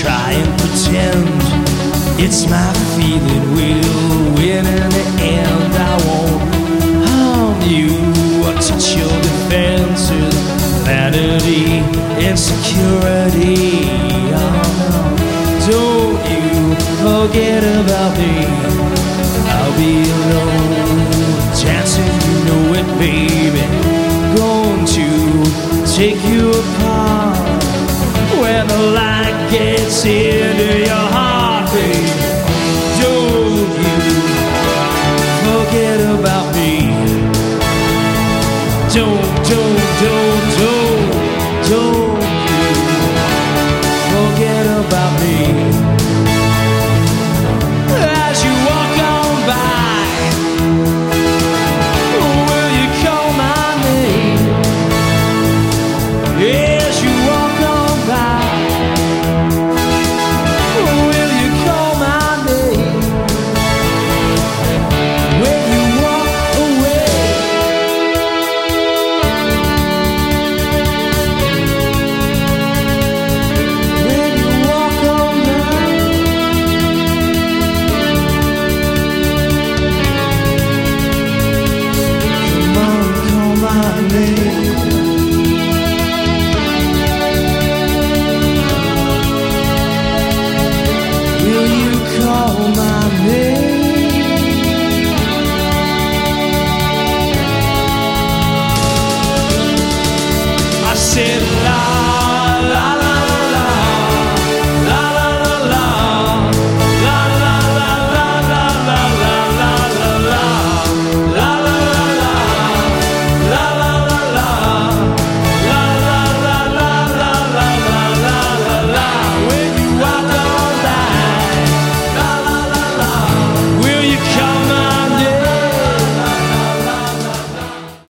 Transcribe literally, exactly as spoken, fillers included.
try and pretend it's my feeling will win in the end. I won't harm you or touch your defenses, vanity, insecurity. Oh no, don't you forget about me. I'll be alone, dancing, you know it, baby. Going to take you apart when the light gets into your heart, baby. Don't you forget about me. Don't, don't, don't